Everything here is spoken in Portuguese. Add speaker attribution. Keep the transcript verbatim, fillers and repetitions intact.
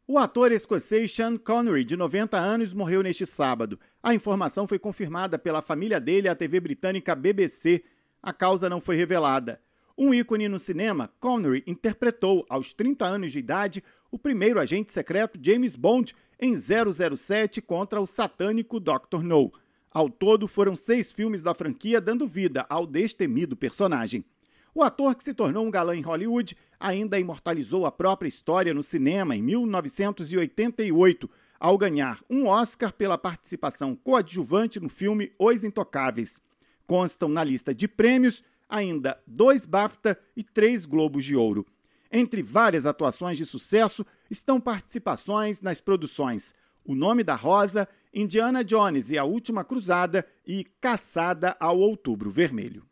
Speaker 1: O ator escocês Sean Connery, de noventa anos, morreu neste sábado. A informação foi confirmada pela família dele à T V britânica B B C. A causa não foi revelada. Um ícone no cinema, Connery interpretou, aos trinta anos de idade, o primeiro agente secreto James Bond em zero zero sete contra o satânico doutor No. Ao todo, foram seis filmes da franquia dando vida ao destemido personagem. O ator, que se tornou um galã em Hollywood, ainda imortalizou a própria história no cinema em mil novecentos e oitenta e oito, ao ganhar um Oscar pela participação coadjuvante no filme Os Intocáveis. Constam na lista de prêmios ainda dois BAFTA e três Globos de Ouro. Entre várias atuações de sucesso estão participações nas produções O Nome da Rosa, Indiana Jones e a Última Cruzada e Caçada ao Outubro Vermelho.